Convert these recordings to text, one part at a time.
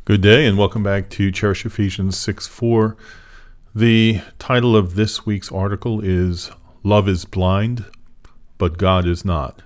Good day and welcome back to Cherish Ephesians 6:4. The title of this week's article is Love is Blind, but God is Not.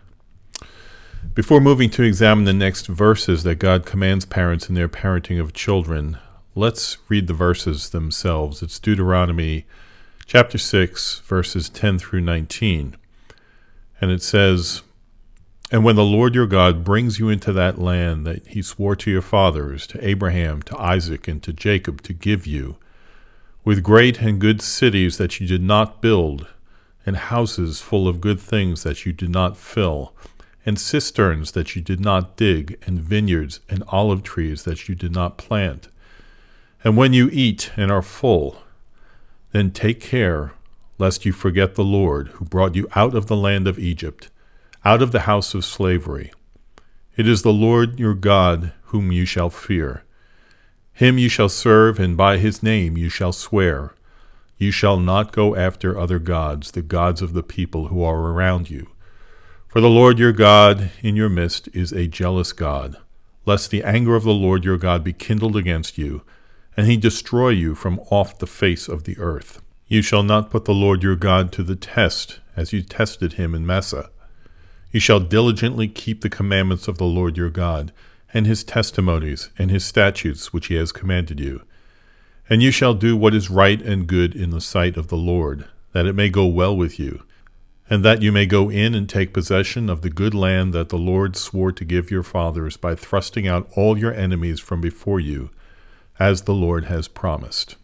Before moving to examine the next verses that God commands parents in their parenting of children, let's read the verses themselves. It's Deuteronomy chapter 6, verses 10 through 19. And it says, "And when the Lord your God brings you into that land that he swore to your fathers, to Abraham, to Isaac, and to Jacob to give you, with great and good cities that you did not build, and houses full of good things that you did not fill, and cisterns that you did not dig, and vineyards and olive trees that you did not plant. And when you eat and are full, then take care lest you forget the Lord, who brought you out of the land of Egypt, out of the house of slavery. It is the Lord your God whom you shall fear. Him you shall serve, and by his name you shall swear. You shall not go after other gods, the gods of the people who are around you. For the Lord your God in your midst is a jealous God, lest the anger of the Lord your God be kindled against you, and he destroy you from off the face of the earth. You shall not put the Lord your God to the test, as you tested him in Massah. You shall diligently keep the commandments of the Lord your God, and his testimonies, and his statutes which he has commanded you. And you shall do what is right and good in the sight of the Lord, that it may go well with you, and that you may go in and take possession of the good land that the Lord swore to give your fathers by thrusting out all your enemies from before you, as the Lord has promised."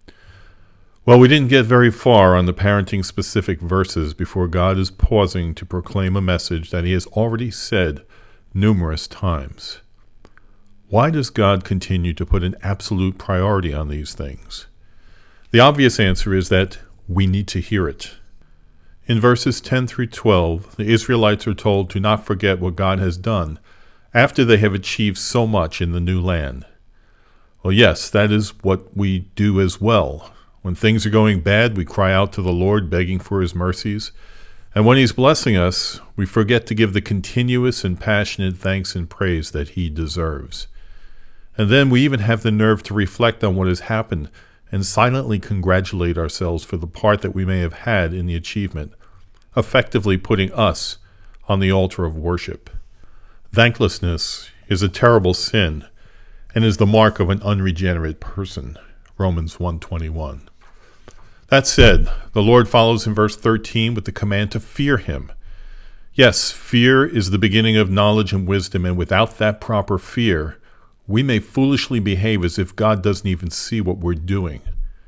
Well, we didn't get very far on the parenting-specific verses before God is pausing to proclaim a message that he has already said numerous times. Why does God continue to put an absolute priority on these things? The obvious answer is that we need to hear it. In verses 10 through 12, the Israelites are told to not forget what God has done after they have achieved so much in the new land. Well, yes, that is what we do as well. When things are going bad, we cry out to the Lord, begging for his mercies. And when he's blessing us, we forget to give the continuous and passionate thanks and praise that he deserves. And then we even have the nerve to reflect on what has happened and silently congratulate ourselves for the part that we may have had in the achievement, effectively putting us on the altar of worship. Thanklessness is a terrible sin and is the mark of an unregenerate person. Romans 1:21. That said, the Lord follows in verse 13 with the command to fear him. Yes, fear is the beginning of knowledge and wisdom, and without that proper fear, we may foolishly behave as if God doesn't even see what we're doing.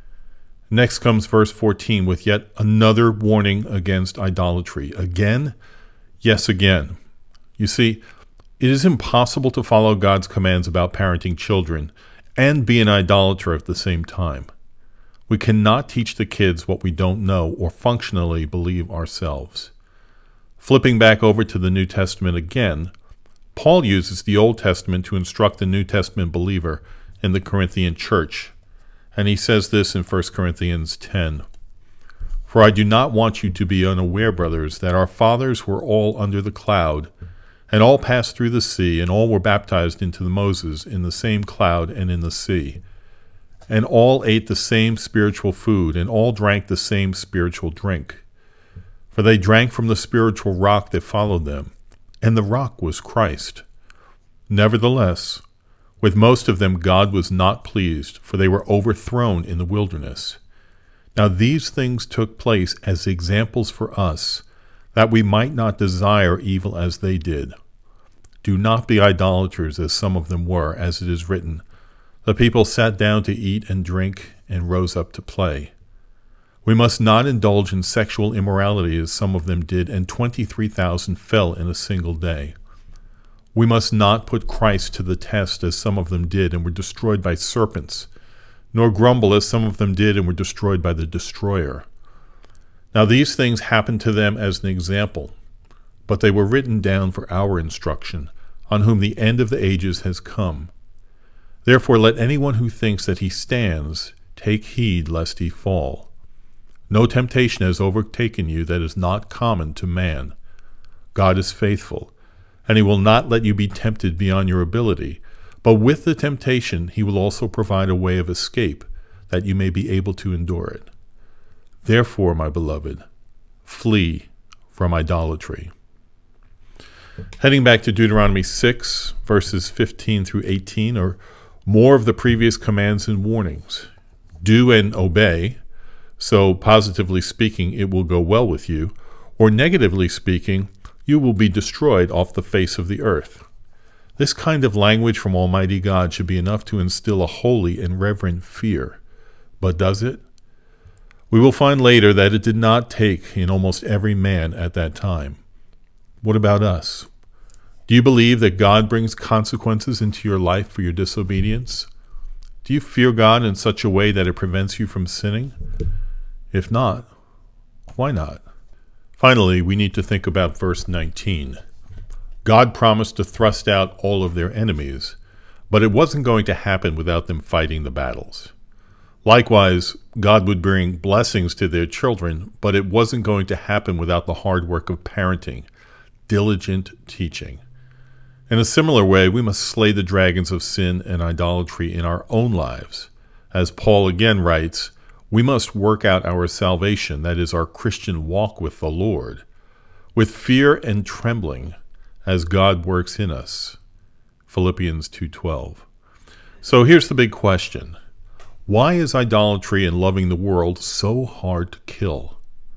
Next comes verse 14 with yet another warning against idolatry. Again? Yes, again. You see, it is impossible to follow God's commands about parenting children and be an idolater at the same time. We cannot teach the kids what we don't know or functionally believe ourselves. Flipping back over to the New Testament again, Paul uses the Old Testament to instruct the New Testament believer in the Corinthian church, and he says this in 1 Corinthians 10. "For I do not want you to be unaware, brothers, that our fathers were all under the cloud, and all passed through the sea, and all were baptized into Moses in the same cloud and in the sea. And all ate the same spiritual food, and all drank the same spiritual drink. For they drank from the spiritual rock that followed them, and the rock was Christ. Nevertheless, with most of them God was not pleased, for they were overthrown in the wilderness. Now these things took place as examples for us, that we might not desire evil as they did. Do not be idolaters, as some of them were, as it is written, the people sat down to eat and drink and rose up to play. We must not indulge in sexual immorality as some of them did, and 23,000 fell in a single day. We must not put Christ to the test as some of them did and were destroyed by serpents, nor grumble as some of them did and were destroyed by the destroyer. Now these things happened to them as an example, but they were written down for our instruction, on whom the end of the ages has come. Therefore let anyone who thinks that he stands take heed lest he fall. No temptation has overtaken you that is not common to man. God is faithful, and he will not let you be tempted beyond your ability, But with the temptation, he will also provide a way of escape, that you may be able to endure it. Therefore, my beloved, flee from idolatry. Heading back to Deuteronomy 6, verses 15 through 18, are more of the previous commands and warnings. Do and obey, so positively speaking, it will go well with you, or negatively speaking, you will be destroyed off the face of the earth. This kind of language from Almighty God should be enough to instill a holy and reverent fear. But does it? We will find later that it did not take in almost every man at that time. What about us? Do you believe that God brings consequences into your life for your disobedience? Do you fear God in such a way that it prevents you from sinning? If not, why not? Finally, we need to think about verse 19. God promised to thrust out all of their enemies, but it wasn't going to happen without them fighting the battles. Likewise, God would bring blessings to their children, but it wasn't going to happen without the hard work of parenting, diligent teaching. In a similar way, we must slay the dragons of sin and idolatry in our own lives. As Paul again writes, we must work out our salvation, that is, our Christian walk with the Lord, with fear and trembling, as God works in us. Philippians 2:12. So here's the big question. Why is idolatry and loving the world so hard to kill?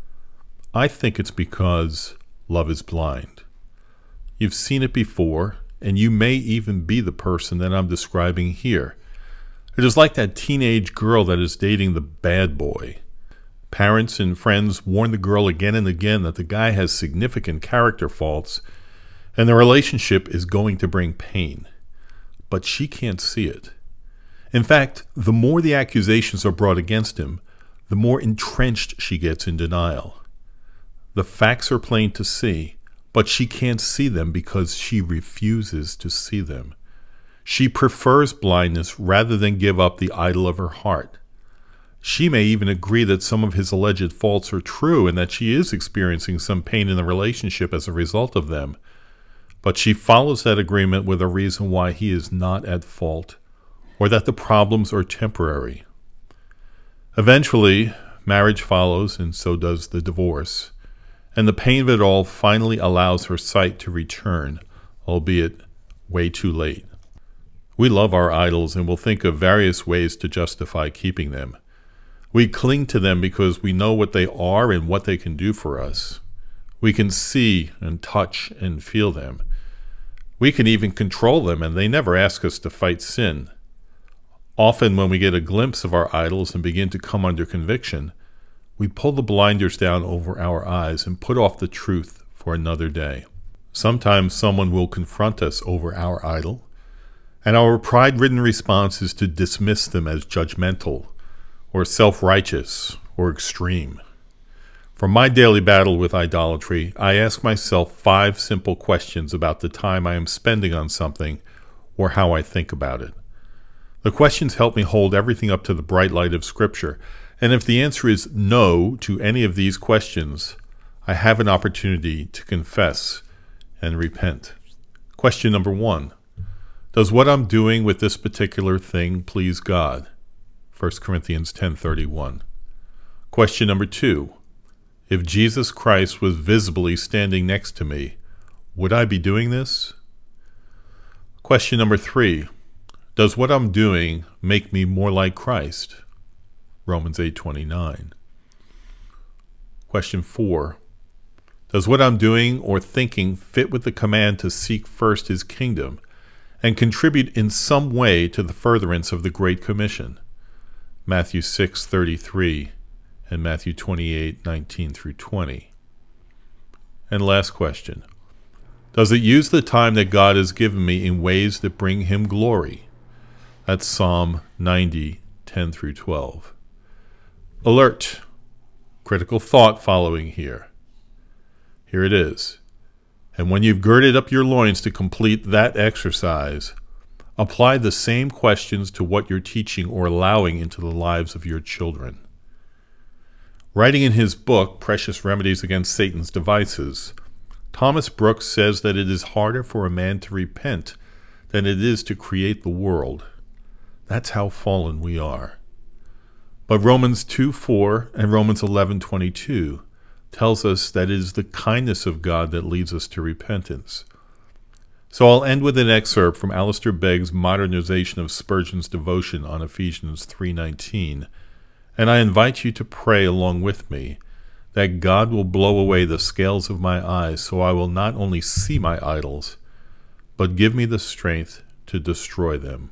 I think it's because love is blind. You've seen it before, and you may even be the person that I'm describing here. It is like that teenage girl that is dating the bad boy. Parents and friends warn the girl again and again that the guy has significant character faults, and the relationship is going to bring pain. But she can't see it. In fact, the more the accusations are brought against him, the more entrenched she gets in denial. The facts are plain to see, but she can't see them because she refuses to see them. She prefers blindness rather than give up the idol of her heart. She may even agree that some of his alleged faults are true and that she is experiencing some pain in the relationship as a result of them, but she follows that agreement with a reason why he is not at fault, or that the problems are temporary. Eventually, marriage follows, and so does the divorce, and the pain of it all finally allows her sight to return, albeit way too late. We love our idols and will think of various ways to justify keeping them. We cling to them because we know what they are and what they can do for us. We can see and touch and feel them. We can even control them, and they never ask us to fight sin. Often when we get a glimpse of our idols and begin to come under conviction, we pull the blinders down over our eyes and put off the truth for another day. Sometimes someone will confront us over our idol, and our pride-ridden response is to dismiss them as judgmental or self-righteous or extreme. For my daily battle with idolatry, I ask myself 5 simple questions about the time I am spending on something or how I think about it. The questions help me hold everything up to the bright light of Scripture, and if the answer is no to any of these questions, I have an opportunity to confess and repent. Question number 1. Does what I'm doing with this particular thing please God? 1 Corinthians 10:31. Question number 2. If Jesus Christ was visibly standing next to me, would I be doing this? Question number 3. Does what I'm doing make me more like Christ? Romans 8:29. Question 4. Does what I'm doing or thinking fit with the command to seek first his kingdom and contribute in some way to the furtherance of the Great Commission? Matthew 6:33 and Matthew 28:19 through 20. And last question. Does it use the time that God has given me in ways that bring him glory? That's Psalm 90:10 through 12. Alert! Critical thought following here. Here it is. And when you've girded up your loins to complete that exercise, apply the same questions to what you're teaching or allowing into the lives of your children. Writing in his book, Precious Remedies Against Satan's Devices, Thomas Brooks says that it is harder for a man to repent than it is to create the world. That's how fallen we are. But Romans 2:4 and Romans 11:22 tells us that it is the kindness of God that leads us to repentance. So I'll end with an excerpt from Alistair Begg's modernization of Spurgeon's devotion on Ephesians 3:19, and I invite you to pray along with me that God will blow away the scales of my eyes so I will not only see my idols, but give me the strength to destroy them.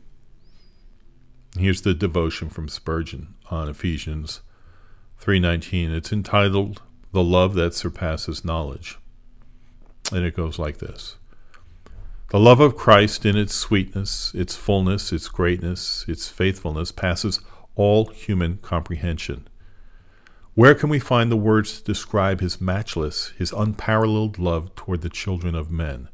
Here's the devotion from Spurgeon on Ephesians 3:19. It's entitled, "The Love That Surpasses Knowledge." And it goes like this. The love of Christ in its sweetness, its fullness, its greatness, its faithfulness passes all human comprehension. Where can we find the words to describe his matchless, his unparalleled love toward the children of men?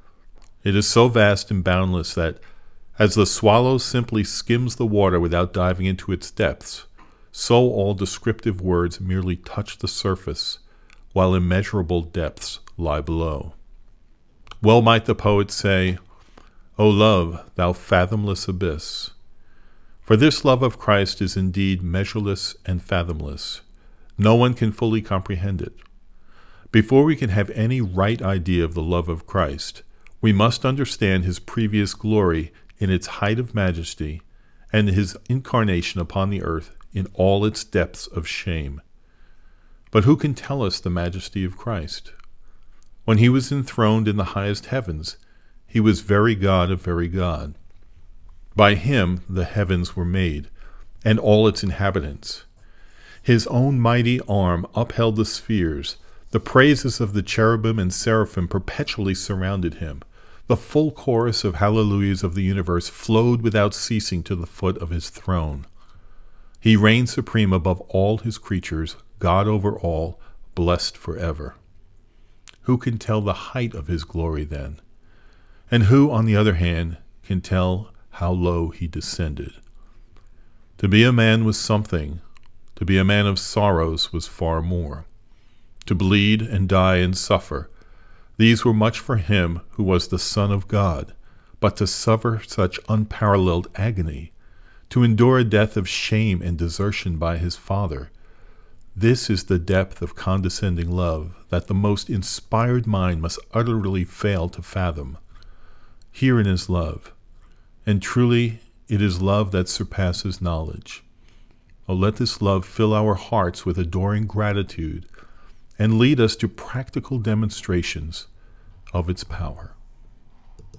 It is so vast and boundless that, as the swallow simply skims the water without diving into its depths, so all descriptive words merely touch the surface, while immeasurable depths lie below. Well might the poet say, "O love, thou fathomless abyss." For this love of Christ is indeed measureless and fathomless. No one can fully comprehend it. Before we can have any right idea of the love of Christ, we must understand his previous glory in its height of majesty and his incarnation upon the earth in all its depths of shame. But who can tell us the majesty of Christ? When he was enthroned in the highest heavens, he was very God of very God. By him the heavens were made, and all its inhabitants. His own mighty arm upheld the spheres. The praises of the cherubim and seraphim perpetually surrounded him. The full chorus of hallelujahs of the universe flowed without ceasing to the foot of his throne. He reigned supreme above all his creatures, God over all, blessed forever. Who can tell the height of his glory then? And who, on the other hand, can tell how low he descended? To be a man was something. To be a man of sorrows was far more. To bleed and die and suffer, these were much for him who was the Son of God. But to suffer such unparalleled agony, to endure a death of shame and desertion by his Father, this is the depth of condescending love that the most inspired mind must utterly fail to fathom. Herein is love, and truly it is love that surpasses knowledge. Oh, let this love fill our hearts with adoring gratitude and lead us to practical demonstrations of its power.